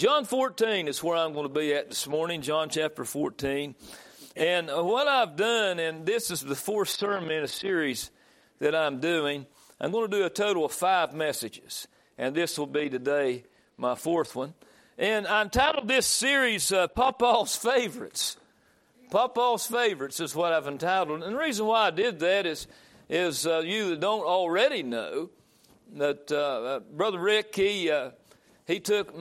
John 14 is where I'm going to be at this morning, John chapter 14. And what I've done, and this is the fourth sermon in a series that I'm doing, I'm going to do a total of 5 messages. And this will be today my fourth one. And I entitled this series, Papa's Favorites. Papa's Favorites is what I've entitled. And the reason why I did that is you that don't already know that Brother Rick, he took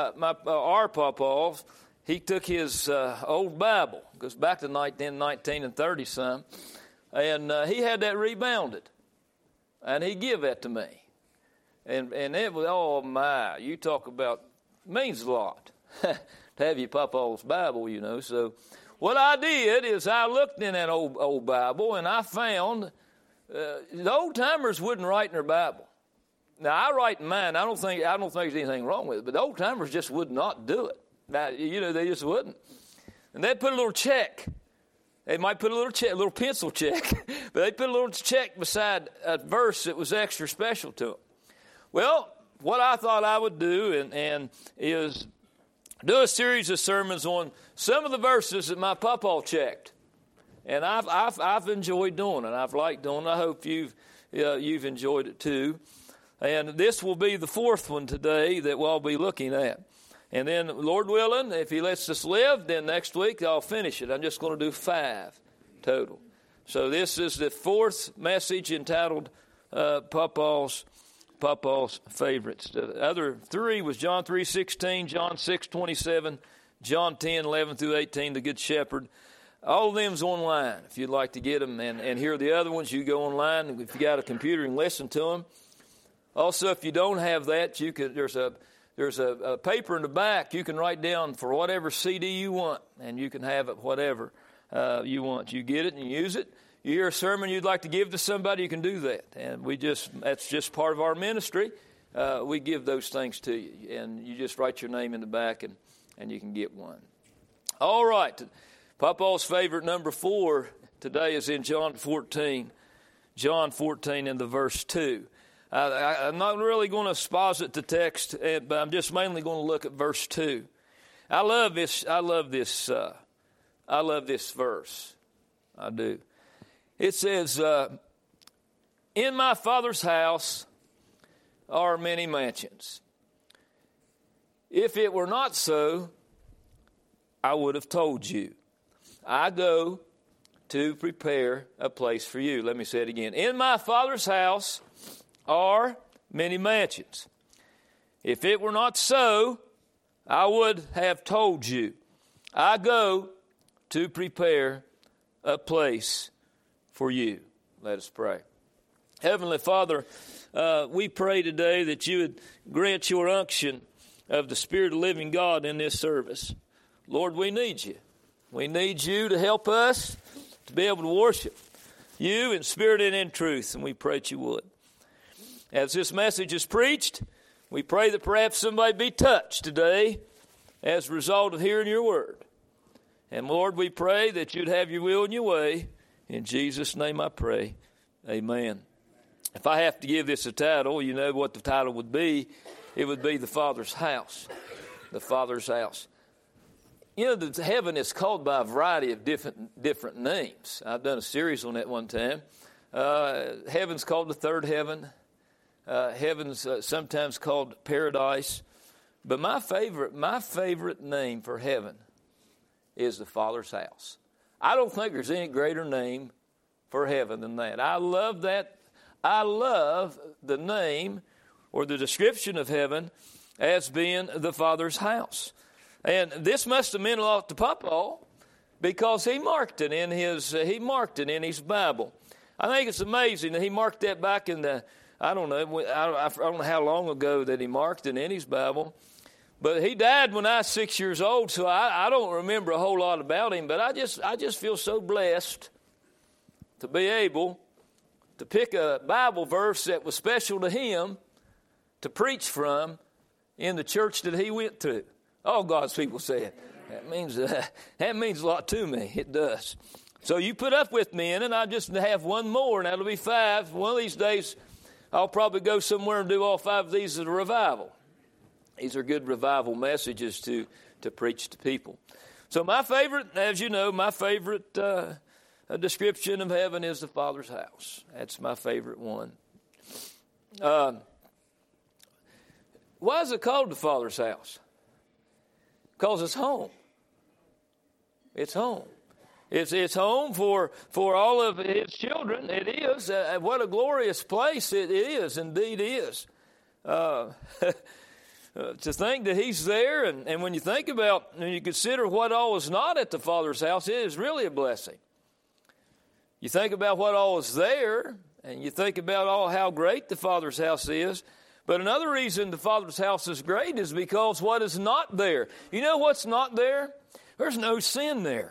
our Papa, he took his old Bible, goes back to 19 and 30 some, and he had that rebounded, and he give that to me, and it was, oh my, you talk about, means a lot to have your Papa's Bible, you know. So what I did is I looked in that old Bible, and I found the old timers wouldn't write in their Bible. Now, I write in mine. I don't think there's anything wrong with it, but the old timers just would not do it. Now, you know, they just wouldn't. And they'd put a little check. They might put a little pencil check, but they put a little check beside a verse that was extra special to them. Well, what I thought I would do and is do a series of sermons on some of the verses that my papa checked. And I've enjoyed doing it. I've liked doing it. I hope you've enjoyed it too. And this will be the fourth one today that we'll be looking at. And then, Lord willing, if He lets us live, then next week I'll finish it. I'm just going to do 5 total. So this is the fourth message entitled Papa's Favorites. The other 3 was John 3:16, John 6:27, John 10:11 through 18, the Good Shepherd. All of them's online. If you'd like to get them and hear the other ones, you go online. If you got a computer and listen to them. Also, if you don't have that, you could. There's a paper in the back. You can write down for whatever CD you want, and you can have it whatever you want. You get it and you use it. You hear a sermon you'd like to give to somebody, you can do that. And that's just part of our ministry. We give those things to you, and you just write your name in the back, and you can get one. All right. Papa's favorite number 4 today is in John 14. John 14 in the verse 2. I'm not really going to exposit the text, but I'm just mainly going to look at verse 2. I love this verse. I do. It says, "In my Father's house are many mansions. If it were not so, I would have told you. I go to prepare a place for you." Let me say it again. In my Father's house are many mansions. If it were not so, I would have told you. I go to prepare a place for you. Let us pray. Heavenly Father, we pray today that you would grant your unction of the Spirit of the living God in this service. Lord, we need you. We need you to help us to be able to worship you in spirit and in truth, and we pray that you would. As this message is preached, we pray that perhaps somebody be touched today as a result of hearing your word. And Lord, we pray that you'd have your will and your way. In Jesus' name I pray. Amen. If I have to give this a title, you know what the title would be. It would be The Father's House. The Father's House. You know, the heaven is called by a variety of different names. I've done a series on that one time. Heaven's called the third heaven. Heaven's sometimes called paradise. But my favorite name for heaven is the Father's house. I don't think there's any greater name for heaven than that. I love that. I love the name or the description of heaven as being the Father's house. And this must have meant a lot to Papa because he marked it in his Bible. I think it's amazing that he marked that back in the, I don't know how long ago that he marked it in his Bible. But he died when I was 6 years old, so I don't remember a whole lot about him. But I just feel so blessed to be able to pick a Bible verse that was special to him to preach from in the church that he went to. All God's people said. That means a lot to me. It does. So you put up with me in it. I just have one more, and that'll be 5. One of these days, I'll probably go somewhere and do all 5 of these at a revival. These are good revival messages to preach to people. So my favorite, as you know, my favorite description of heaven is the Father's house. That's my favorite one. Why is it called the Father's house? Because it's home. It's home. It's home for all of his children. It is. What a glorious place it is, indeed is. To think that he's there, and when you think about, when you consider what all is not at the Father's house, it is really a blessing. You think about what all is there, and you think about all how great the Father's house is. But another reason the Father's house is great is because what is not there. You know what's not there? There's no sin there.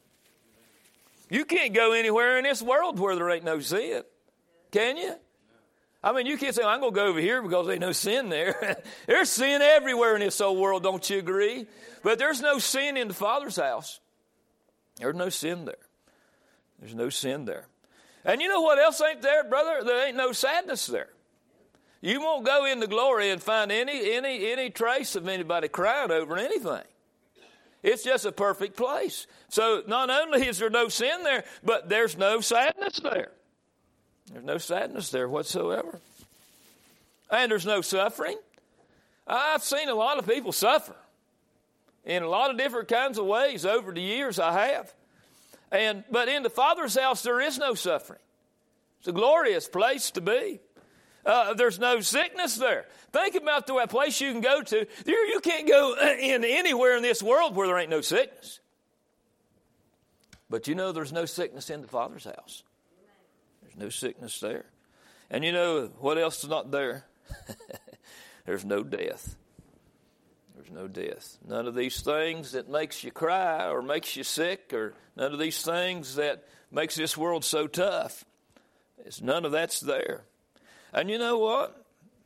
You can't go anywhere in this world where there ain't no sin. Can you? I mean, you can't say, I'm going to go over here because there ain't no sin there. There's sin everywhere in this old world, don't you agree? But there's no sin in the Father's house. There's no sin there. There's no sin there. And you know what else ain't there, brother? There ain't no sadness there. You won't go into glory and find any trace of anybody crying over anything. It's just a perfect place. So not only is there no sin there, but there's no sadness there. There's no sadness there whatsoever. And there's no suffering. I've seen a lot of people suffer in a lot of different kinds of ways over the years. I have. But in the Father's house, there is no suffering. It's a glorious place to be. There's no sickness there. Think about the place you can go to. You can't go in anywhere in this world where there ain't no sickness. But you know there's no sickness in the Father's house. There's no sickness there. And you know what else is not there? There's no death. There's no death. None of these things that makes you cry or makes you sick, or none of these things that makes this world so tough. None of that's there. And you know what?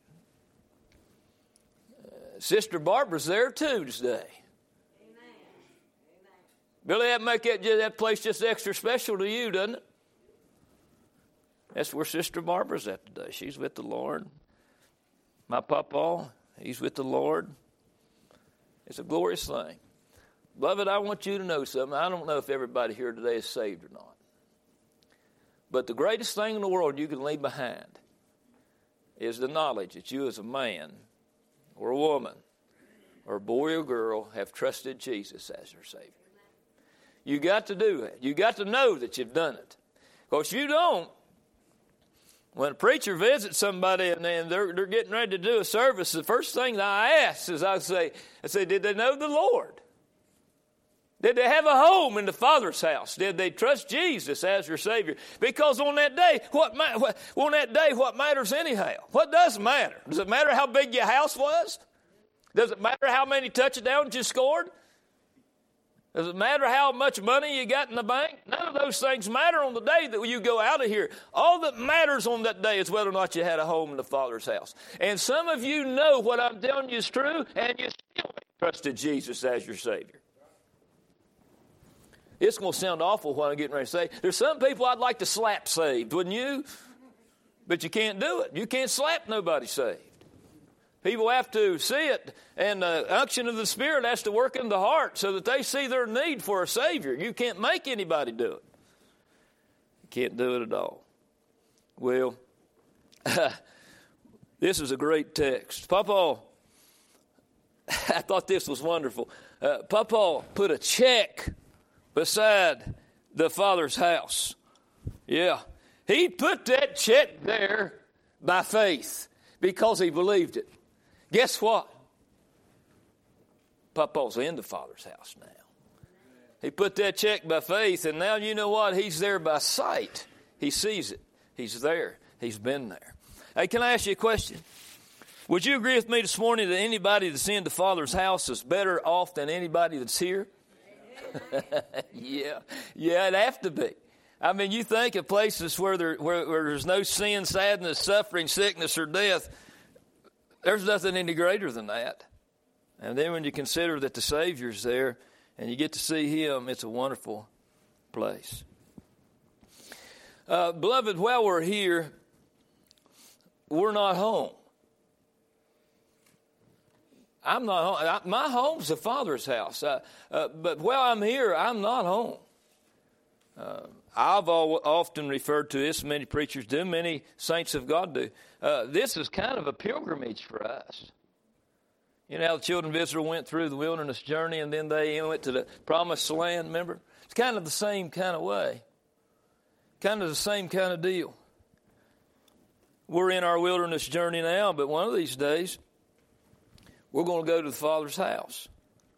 Sister Barbara's there too today. Amen. Really, that make that place just extra special to you, doesn't it? That's where Sister Barbara's at today. She's with the Lord. My papa, he's with the Lord. It's a glorious thing. Beloved, I want you to know something. I don't know if everybody here today is saved or not. But the greatest thing in the world you can leave behind is the knowledge that you as a man or a woman or a boy or girl have trusted Jesus as your Savior. You got to do it. You got to know that you've done it. Because if you don't, when a preacher visits somebody and they're getting ready to do a service, the first thing that I ask is I say, did they know the Lord? Did they have a home in the Father's house? Did they trust Jesus as your Savior? Because on that day, what matters anyhow? What does matter? Does it matter how big your house was? Does it matter how many touchdowns you scored? Does it matter how much money you got in the bank? None of those things matter on the day that you go out of here. All that matters on that day is whether or not you had a home in the Father's house. And some of you know what I'm telling you is true, and you still trusted Jesus as your Savior. It's going to sound awful what I'm getting ready to say. There's some people I'd like to slap saved, wouldn't you? But you can't do it. You can't slap nobody saved. People have to see it, and the unction of the Spirit has to work in the heart so that they see their need for a Savior. You can't make anybody do it. You can't do it at all. Well, this is a great text. Papa, I thought this was wonderful. Papa put a check beside the Father's house. Yeah. He put that check there by faith because he believed it. Guess what? Papa's in the Father's house now. He put that check by faith, and now you know what? He's there by sight. He sees it. He's there. He's been there. Hey, can I ask you a question? Would you agree with me this morning that anybody that's in the Father's house is better off than anybody that's here? Yeah, it'd have to be. I mean, you think of places where there's no sin, sadness, suffering, sickness, or death. There's nothing any greater than that. And then when you consider that the Savior's there and you get to see Him, it's a wonderful place. Beloved, while we're here, we're not home. I'm not home. My home's the Father's house. But while I'm here, I'm not home. I've often referred to this, many preachers do, many saints of God do. This is kind of a pilgrimage for us. You know how the children of Israel went through the wilderness journey and then they went to the promised land, remember? It's kind of the same kind of way. Kind of the same kind of deal. We're in our wilderness journey now, but one of these days, we're going to go to the Father's house.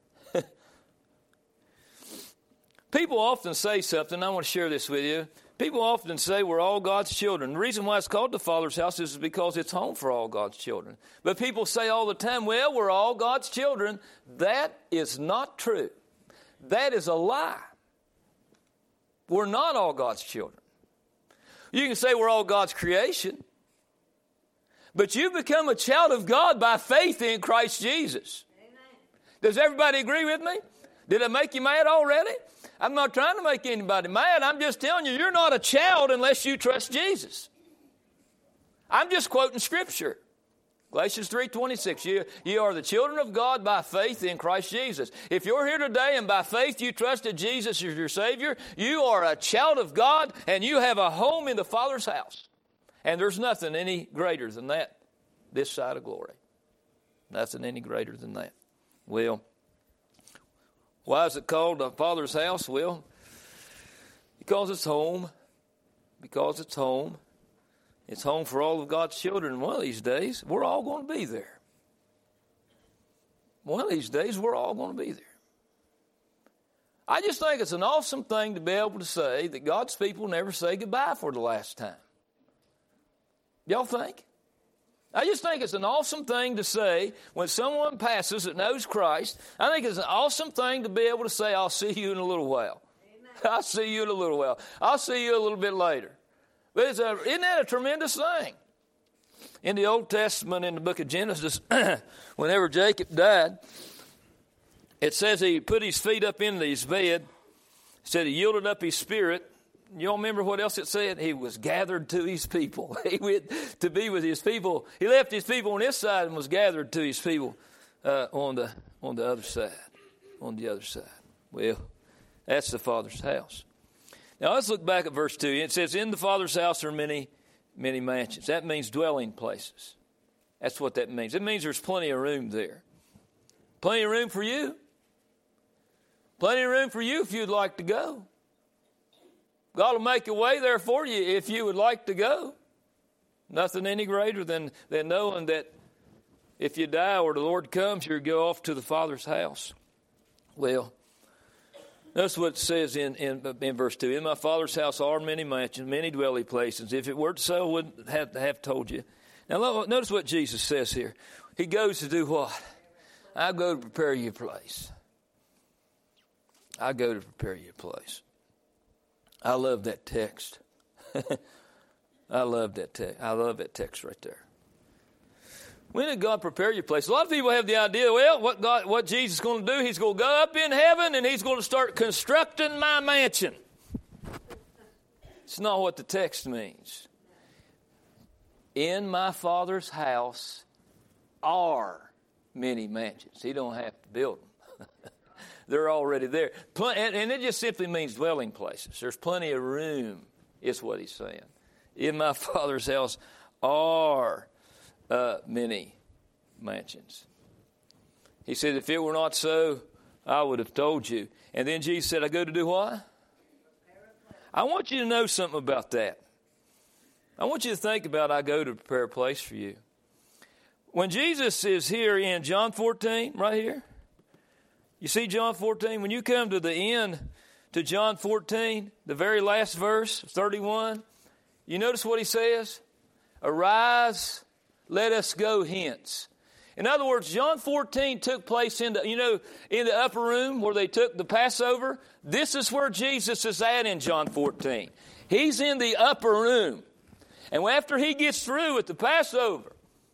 People often say something, I want to share this with you. People often say we're all God's children. The reason why it's called the Father's house is because it's home for all God's children. But people say all the time, well, we're all God's children. That is not true. That is a lie. We're not all God's children. You can say we're all God's creation. But you become a child of God by faith in Christ Jesus. Amen. Does everybody agree with me? Did I make you mad already? I'm not trying to make anybody mad. I'm just telling you, you're not a child unless you trust Jesus. I'm just quoting Scripture. Galatians 3:26, you are the children of God by faith in Christ Jesus. If you're here today and by faith you trusted Jesus as your Savior, you are a child of God and you have a home in the Father's house. And there's nothing any greater than that this side of glory. Nothing any greater than that. Well, why is it called the Father's house? Well, because it's home. Because it's home. It's home for all of God's children. One of these days, we're all going to be there. One of these days, we're all going to be there. I just think it's an awesome thing to be able to say that God's people never say goodbye for the last time. Y'all think? I just think it's an awesome thing to say when someone passes that knows Christ. I think it's an awesome thing to be able to say, I'll see you in a little while. Amen. I'll see you in a little while. I'll see you a little bit later. But isn't that a tremendous thing? In the Old Testament, in the book of Genesis, whenever Jacob died, it says he put his feet up into his bed. It said he yielded up his spirit. You all remember what else it said? He was gathered to his people. He went to be with his people. He left his people on this side and was gathered to his people on the other side. On the other side. Well, that's the Father's house. Now let's look back at verse 2. It says, in the Father's house are many, many mansions. That means dwelling places. That's what that means. It means there's plenty of room there. Plenty of room for you. Plenty of room for you if you'd like to go. God will make a way there for you if you would like to go. Nothing any greater than knowing that if you die or the Lord comes, you'll go off to the Father's house. Well, that's what it says in verse 2. In my Father's house are many mansions, many dwelling places. If it were so, I wouldn't have told you. Now, notice what Jesus says here. He goes to do what? I go to prepare you a place. I go to prepare you a place. I love that text. I love that text. I love that text right there. When did God prepare your place? A lot of people have the idea, well, what Jesus is going to do, he's going to go up in heaven and he's going to start constructing my mansion. It's not what the text means. In my Father's house are many mansions. He don't have to build them. They're already there. And it just simply means dwelling places. There's plenty of room, is what he's saying. In my Father's house are many mansions. He said, if it were not so, I would have told you. And then Jesus said, I go to do what? I want you to know something about that. I want you to think about I go to prepare a place for you. When Jesus is here in John 14, right here, you see John 14? When you come to the end to John 14, the very last verse, 31, you notice what he says? Arise, let us go hence. In other words, John 14 took place in the upper room where they took the Passover. This is where Jesus is at in John 14. He's in the upper room. And after he gets through with the Passover,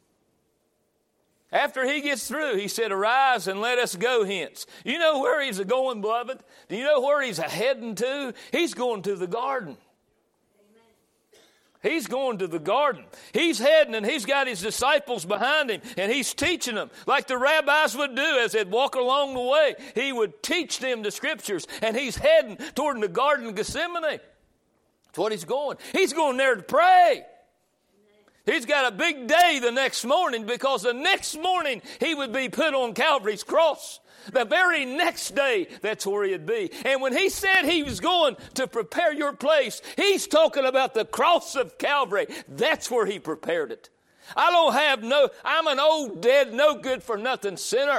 after he gets through, he said, arise and let us go hence. You know where he's going, beloved? Do you know where he's heading to? He's going to the garden. Amen. He's going to the garden. He's heading, and he's got his disciples behind him, and he's teaching them like the rabbis would do as they'd walk along the way. He would teach them the Scriptures, and he's heading toward the Garden of Gethsemane. That's what he's going. He's going there to pray. He's got a big day the next morning, because the next morning he would be put on Calvary's cross. The very next day, that's where he'd be. And when he said he was going to prepare your place, he's talking about the cross of Calvary. That's where he prepared it. I'm an old, dead, no good for nothing sinner.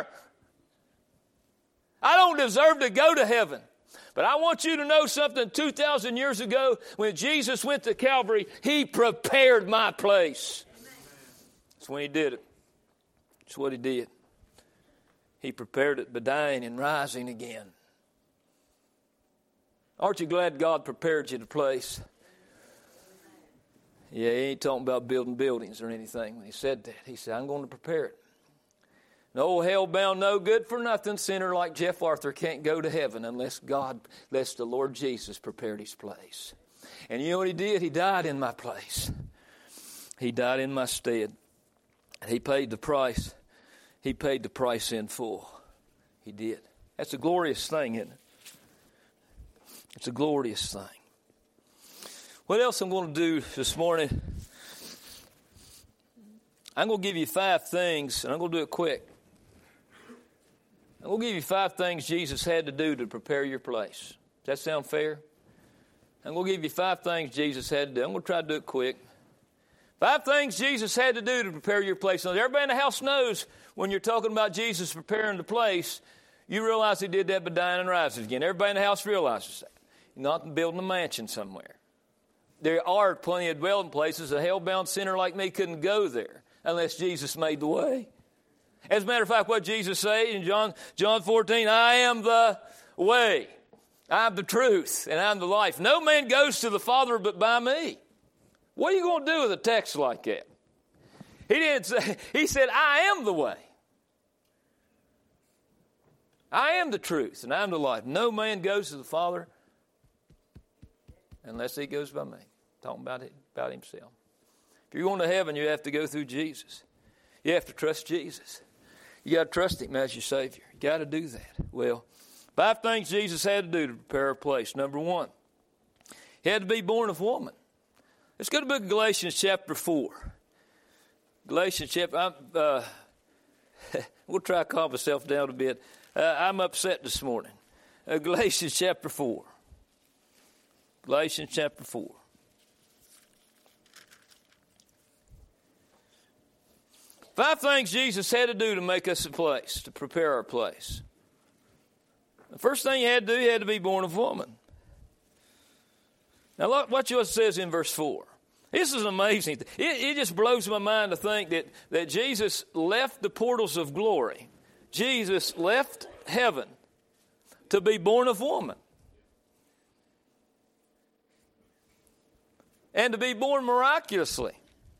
I don't deserve to go to heaven. But I want you to know something. 2,000 years ago, when Jesus went to Calvary, he prepared my place. That's when he did it. That's what he did. He prepared it by dying and rising again. Aren't you glad God prepared you the place? Yeah, he ain't talking about building buildings or anything when he said that. He said, I'm going to prepare it. An old hell-bound, no good-for-nothing sinner like Jeff Arthur can't go to heaven unless the Lord Jesus prepared his place. And you know what he did? He died in my place. He died in my stead. And he paid the price. He paid the price in full. He did. That's a glorious thing, isn't it? It's a glorious thing. What else I'm going to do this morning? I'm going to give you 5 things, and I'm going to do it quick. I'm going to give you 5 things Jesus had to do to prepare your place. Does that sound fair? I'm going to give you 5 things Jesus had to do. I'm going to try to do it quick. 5 things Jesus had to do to prepare your place. Now, everybody in the house knows when you're talking about Jesus preparing the place, you realize he did that by dying and rising again. Everybody in the house realizes that. You're not building a mansion somewhere. There are plenty of dwelling places. A hell-bound sinner like me couldn't go there unless Jesus made the way. As a matter of fact, what Jesus said in John 14, I am the way, I'm the truth, and I'm the life. No man goes to the Father but by me. What are you going to do with a text like that? He didn't say, he said, I am the way. I am the truth, and I'm the life. No man goes to the Father unless he goes by me. Talking about himself. If you're going to heaven, you have to go through Jesus. You have to trust Jesus. You got to trust him as your Savior. You got to do that. Well, 5 things Jesus had to do to prepare a place. Number 1, he had to be born of woman. Let's go to the book of Galatians chapter 4. Galatians chapter, we'll try to calm myself down a bit. I'm upset this morning. Galatians chapter 4. Galatians chapter 4. Five things Jesus had to do to make us a place, to prepare our place. The first thing he had to do, he had to be born of woman. Now, look what it says in verse 4. This is amazing. It just blows my mind to think that Jesus left the portals of glory. Jesus left heaven to be born of woman. And to be born miraculously.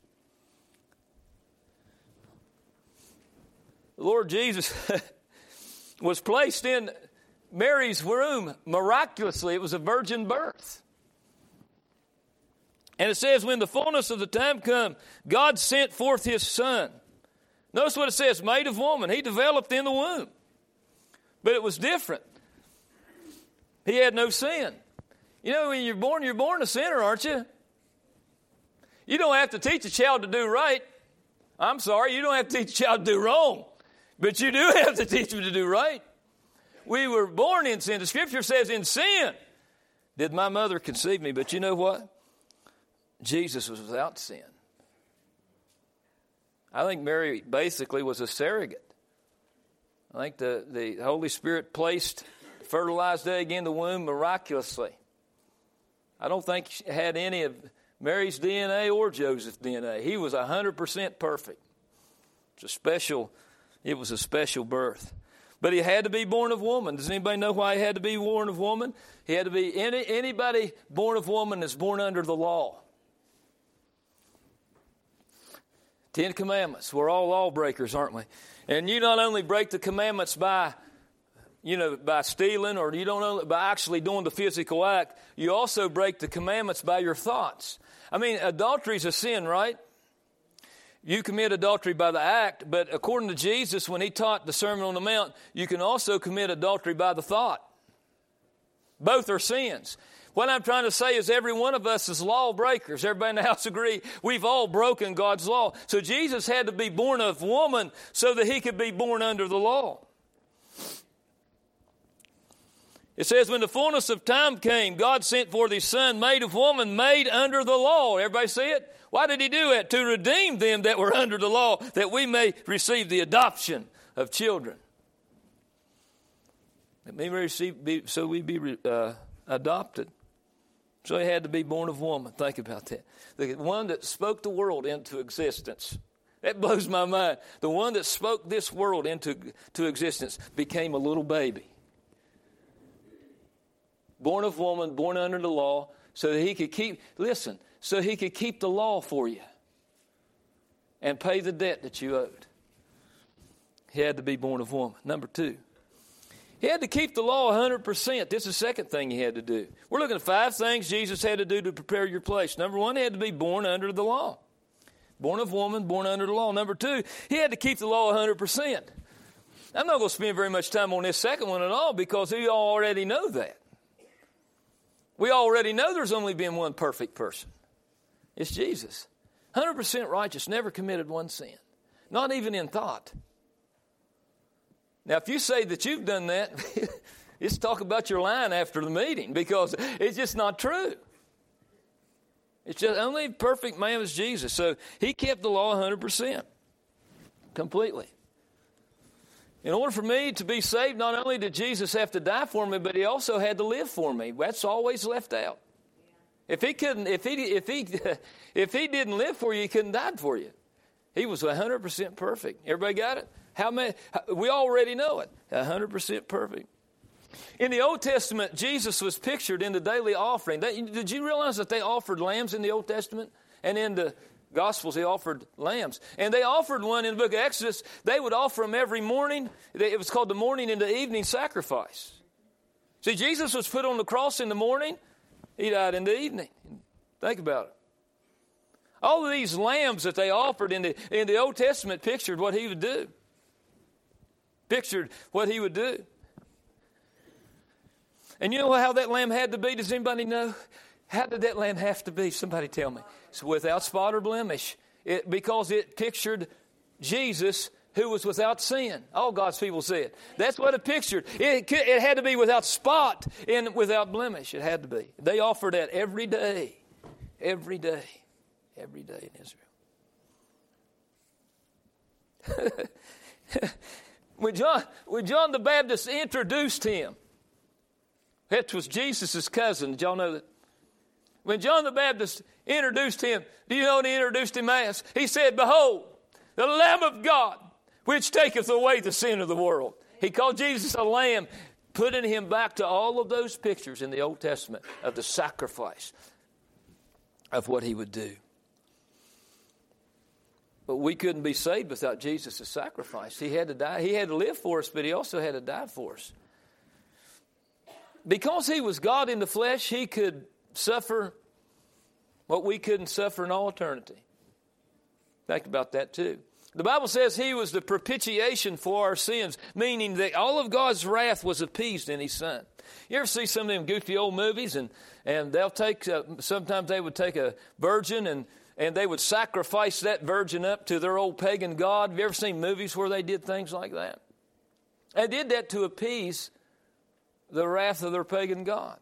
The Lord Jesus was placed in Mary's womb miraculously. It was a virgin birth. And it says, when the fullness of the time come, God sent forth his Son. Notice what it says, made of woman. He developed in the womb. But it was different. He had no sin. You know, when you're born a sinner, aren't you? You don't have to teach a child to do right. I'm sorry, you don't have to teach a child to do wrong. But you do have to teach them to do right. We were born in sin. The Scripture says in sin did my mother conceive me. But you know what? Jesus was without sin. I think Mary basically was a surrogate. I think the Holy Spirit fertilized egg in the womb miraculously. I don't think she had any of Mary's DNA or Joseph's DNA. He was 100% perfect. It was a special birth. But he had to be born of woman. Does anybody know why he had to be born of woman? He had to be anybody born of woman is born under the law. 10 commandments. We're all lawbreakers, aren't we? And you not only break the commandments by, by stealing, or you don't know by actually doing the physical act, you also break the commandments by your thoughts. I mean, adultery is a sin, right? You commit adultery by the act, but according to Jesus, when he taught the Sermon on the Mount, you can also commit adultery by the thought. Both are sins. What I'm trying to say is every one of us is lawbreakers. Everybody in the house agree we've all broken God's law. So Jesus had to be born of woman so that he could be born under the law. It says, when the fullness of time came, God sent forth his Son, made of woman, made under the law. Everybody see it? Why did he do it? To redeem them that were under the law, that we may receive the adoption of children. That we may so we be adopted. So he had to be born of woman. Think about that. The one that spoke the world into existence. That blows my mind. The one that spoke this world into existence became a little baby. Born of woman, born under the law, so that he could keep the law for you and pay the debt that you owed. He had to be born of woman. Number 2, he had to keep the law 100%. This is the second thing he had to do. We're looking at 5 things Jesus had to do to prepare your place. Number 1, he had to be born under the law. Born of woman, born under the law. Number 2, he had to keep the law 100%. I'm not going to spend very much time on this second one at all because we already know that. We already know there's only been one perfect person. It's Jesus. 100% righteous, never committed one sin. Not even in thought. Now, if you say that you've done that, just talk about your lying after the meeting because it's just not true. It's just only perfect man was Jesus. So he kept the law 100%. Completely. In order for me to be saved, not only did Jesus have to die for me, but he also had to live for me. That's always left out. If he didn't live for you, he couldn't die for you. He was 100% perfect. Everybody got it? How many? We already know it. 100% perfect. In the Old Testament, Jesus was pictured in the daily offering. Did you realize that they offered lambs in the Old Testament? And in the Gospels, they offered lambs. And they offered one in the book of Exodus. They would offer them every morning. It was called the morning and the evening sacrifice. See, Jesus was put on the cross in the morning. He died in the evening. Think about it. All of these lambs that they offered in the Old Testament pictured what he would do. Pictured what he would do. And you know how that lamb had to be? Does anybody know? How did that lamb have to be? Somebody tell me. It's without spot or blemish. Because it pictured Jesus who was without sin. All God's people said. That's what it pictured. It had to be without spot and without blemish. It had to be. They offered that every day. Every day. Every day in Israel. When John the Baptist introduced him, that was Jesus' cousin. Did y'all know that? When John the Baptist introduced him, do you know what he introduced him as? He said, "Behold, the Lamb of God, which taketh away the sin of the world." He called Jesus a lamb, putting him back to all of those pictures in the Old Testament of the sacrifice of what he would do. But we couldn't be saved without Jesus' sacrifice. He had to die. He had to live for us, but he also had to die for us. Because he was God in the flesh, he could suffer what we couldn't suffer in all eternity. Think about that too. The Bible says he was the propitiation for our sins, meaning that all of God's wrath was appeased in his Son. You ever see some of them goofy old movies, and they'll take, sometimes they would take a virgin and they would sacrifice that virgin up to their old pagan god. Have you ever seen movies where they did things like that? They did that to appease the wrath of their pagan god.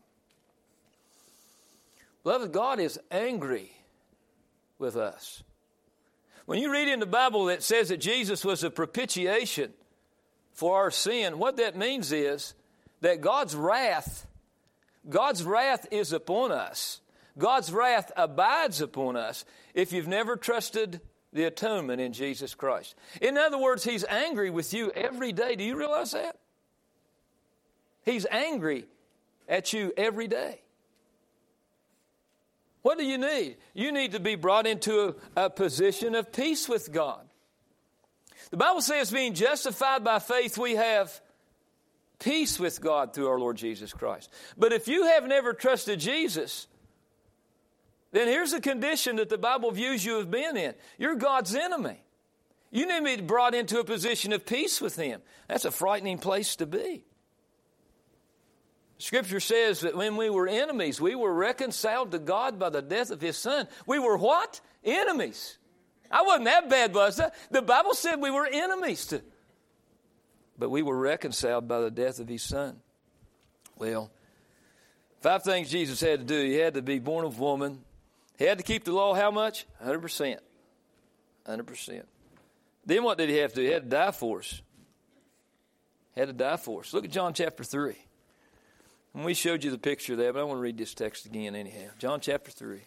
Beloved, God is angry with us. When you read in the Bible that says that Jesus was a propitiation for our sin, what that means is that God's wrath is upon us. God's wrath abides upon us if you've never trusted the atonement in Jesus Christ. In other words, he's angry with you every day. Do you realize that? He's angry at you every day. What do you need? You need to be brought into a position of peace with God. The Bible says being justified by faith, we have peace with God through our Lord Jesus Christ. But if you have never trusted Jesus, then here's a condition that the Bible views you as being in. You're God's enemy. You need to be brought into a position of peace with Him. That's a frightening place to be. Scripture says that when we were enemies, we were reconciled to God by the death of His Son. We were what? Enemies. I wasn't that bad, was I? The Bible said we were enemies to. But we were reconciled by the death of His Son. Well, 5 things Jesus had to do. He had to be born of woman. He had to keep the law how much? 100%. 100%. Then what did He have to do? He had to die for us. He had to die for us. Look at John chapter 3. And we showed you the picture of that, but I want to read this text again anyhow. John chapter 3.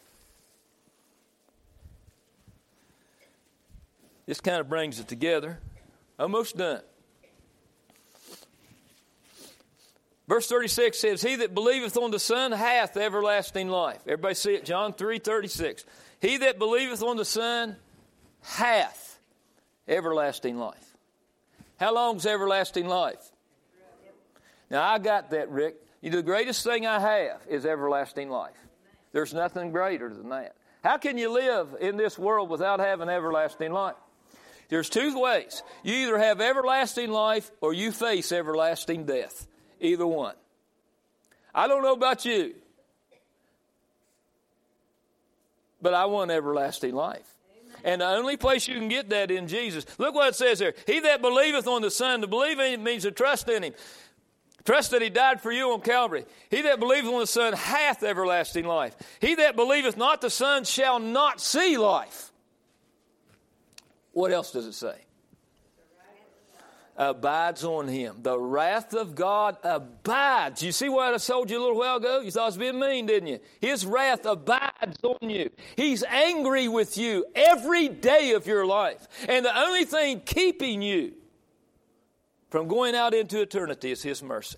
This kind of brings it together. Almost done. Verse 36 says, He that believeth on the Son hath everlasting life. Everybody see it? John 3:36. He that believeth on the Son hath everlasting life. How long's everlasting life? Now, I got that, Rick. The greatest thing I have is everlasting life. There's nothing greater than that. How can you live in this world without having everlasting life? There's 2 ways. You either have everlasting life or you face everlasting death. Either one. I don't know about you, but I want everlasting life. And the only place you can get that in Jesus. Look what it says here. He that believeth on the Son. To believe in Him means to trust in Him. Trust that He died for you on Calvary. He that believeth on the Son hath everlasting life. He that believeth not the Son shall not see life. What else does it say? Abides on Him. The wrath of God abides. You see what I told you a little while ago? You thought I was being mean, didn't you? His wrath abides on you. He's angry with you every day of your life. And the only thing keeping you from going out into eternity is His mercy.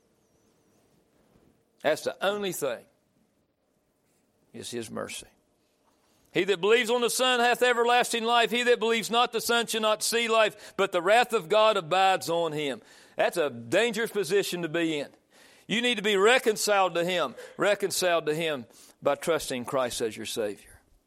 That's the only thing, is His mercy. He that believes on the Son hath everlasting life. He that believes not the Son shall not see life, but the wrath of God abides on him. That's a dangerous position to be in. You need to be reconciled to Him by trusting Christ as your Savior.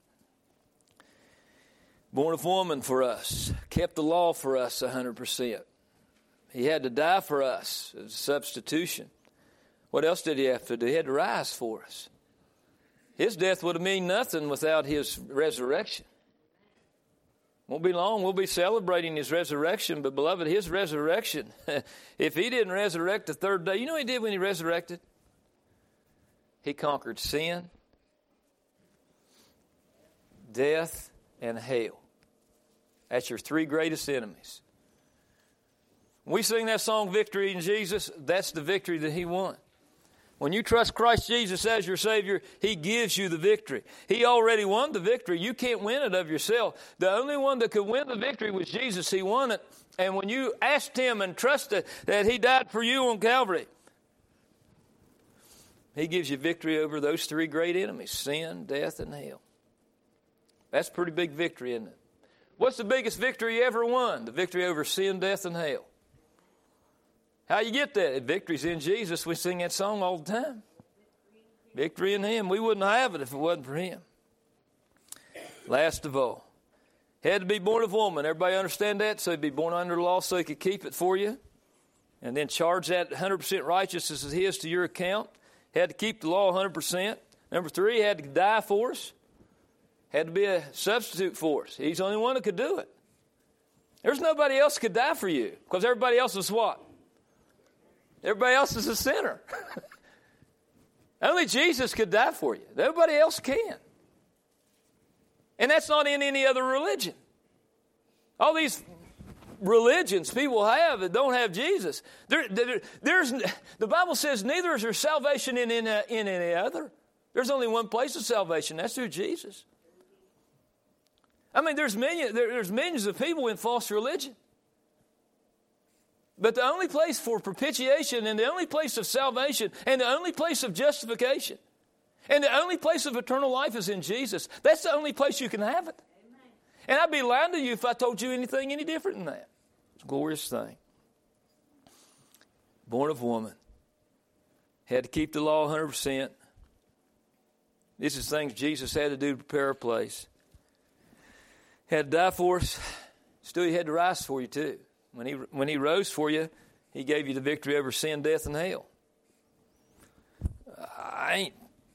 Born of woman for us, kept the law for us 100%. He had to die for us as a substitution. What else did He have to do? He had to rise for us. His death would have meant nothing without His resurrection. Won't be long, we'll be celebrating His resurrection, but beloved, His resurrection, if He didn't resurrect the 3rd day, you know what He did when He resurrected? He conquered sin, death, and hell. That's your 3 greatest enemies. When we sing that song, Victory in Jesus, that's the victory that He won. When you trust Christ Jesus as your Savior, He gives you the victory. He already won the victory. You can't win it of yourself. The only one that could win the victory was Jesus. He won it. And when you asked Him and trusted that He died for you on Calvary, He gives you victory over those 3 great enemies, sin, death, and hell. That's a pretty big victory, isn't it? What's the biggest victory you ever won? The victory over sin, death, and hell. How you get that? Victory's in Jesus. We sing that song all the time. Victory in Him. We wouldn't have it if it wasn't for Him. Last of all, had to be born of woman. Everybody understand that? So He'd be born under the law so He could keep it for you. And then charge that 100% righteousness as His to your account. Had to keep the law 100%. Number 3, had to die for us. Had to be a substitute for us. He's the only one that could do it. There's nobody else could die for you. Because everybody else is what? Everybody else is a sinner. Only Jesus could die for you. Nobody else can. And that's not in any other religion. All these religions people have that don't have Jesus. The Bible says neither is there salvation in any other. There's only one place of salvation. That's through Jesus. I mean, there's millions of people in false religion. But the only place for propitiation and the only place of salvation and the only place of justification and the only place of eternal life is in Jesus. That's the only place you can have it. Amen. And I'd be lying to you if I told you anything any different than that. It's a glorious thing. born of woman, had to keep the law 100%. This is things Jesus had to do to prepare a place. Had to die for us. Still, he had to rise for you too. When he rose for you, he gave you the victory over sin, death, and hell. I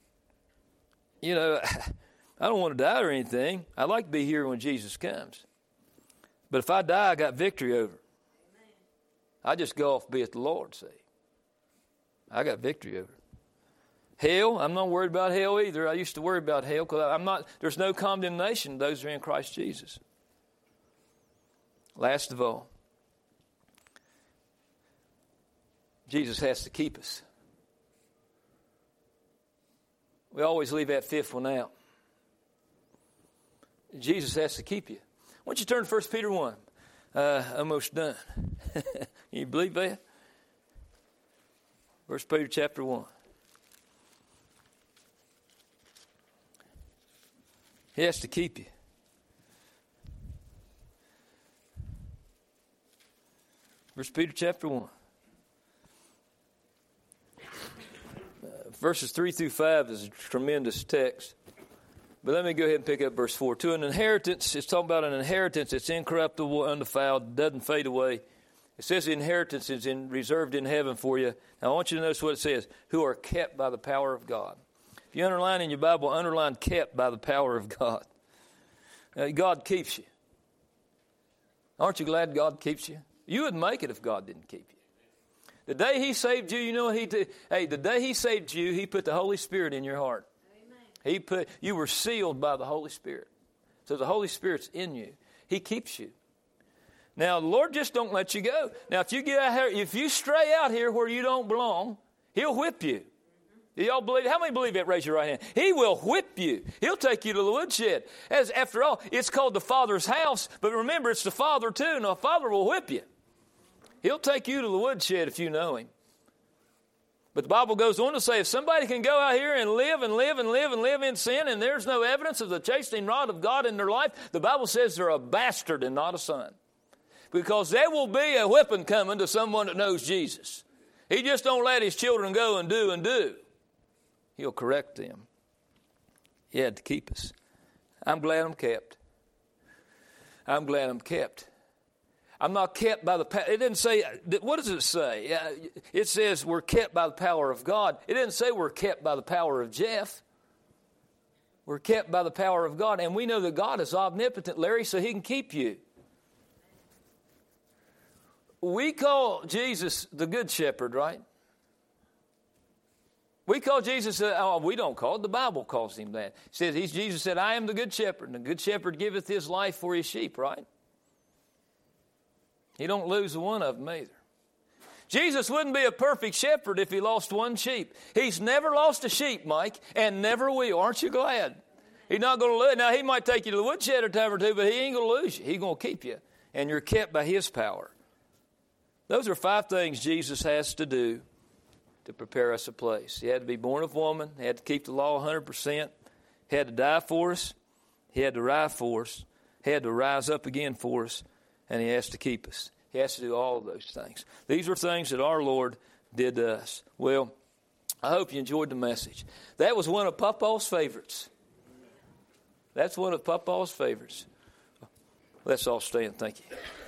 don't want to die or anything. I'd like to be here when Jesus comes. But if I die, I got victory over. I just go off and be at the Lord, see. I got victory over. Hell, I'm not worried about hell either. I used to worry about hell because there's no condemnation to those who are in Christ Jesus. Last of all, Jesus has to keep us. We always leave that fifth one out. Jesus has to keep you. Why don't you turn to 1 Peter 1? Almost done. Can you believe that? 1 Peter chapter 1. He has to keep you. First Peter chapter 1. Verses 3 through 5 is a tremendous text. But let me go ahead and pick up verse 4. To an inheritance, it's talking about an inheritance that's incorruptible, undefiled, doesn't fade away. It says the inheritance is reserved in heaven for you. Now I want you to notice what it says. Who are kept by the power of God. If you underline in your Bible, underline kept by the power of God. God keeps you. Aren't you glad God keeps you? You wouldn't make it if God didn't keep you. The day he saved you, you know what he did? Hey, the day he saved you, he put the Holy Spirit in your heart. Amen. You were sealed by the Holy Spirit. So the Holy Spirit's in you. He keeps you. Now, the Lord just don't let you go. Now, if you get out here, if you stray out here where you don't belong, he'll whip you. Do y'all believe? How many believe that? Raise your right hand. He will whip you. He'll take you to the woodshed. After all, it's called the Father's house, but remember, it's the Father too. Now, the Father will whip you. He'll take you to the woodshed if you know him. But the Bible goes on to say, if somebody can go out here and live and live and live and live in sin, and there's no evidence of the chastening rod of God in their life, the Bible says they're a bastard and not a son. Because there will be a whipping coming to someone that knows Jesus. He just don't let his children go and do. He'll correct them. He had to keep us. I'm glad I'm kept. I'm glad I'm kept. I'm not kept by the power. It didn't say, what does it say? It says we're kept by the power of God. It didn't say we're kept by the power of Jeff. We're kept by the power of God. And we know that God is omnipotent, Larry, so he can keep you. We call Jesus the Good Shepherd, right? We call Jesus, we don't call it, the Bible calls him that. It says, Jesus said, I am the Good Shepherd, and the Good Shepherd giveth his life for his sheep, right? He don't lose one of them either. Jesus wouldn't be a perfect shepherd if he lost one sheep. He's never lost a sheep, Mike, and never will. Aren't you glad? He's not going to lose. Now, he might take you to the woodshed a time or two, but he ain't going to lose you. He's going to keep you, and you're kept by his power. Those are 5 things Jesus has to do to prepare us a place. He had to be born of woman. He had to keep the law 100%. He had to die for us. He had to rise for us. He had to rise up again for us. And he has to keep us. He has to do all of those things. These are things that our Lord did to us. Well, I hope you enjoyed the message. That was one of Papa's favorites. That's one of Papa's favorites. Let's all stand. Thank you.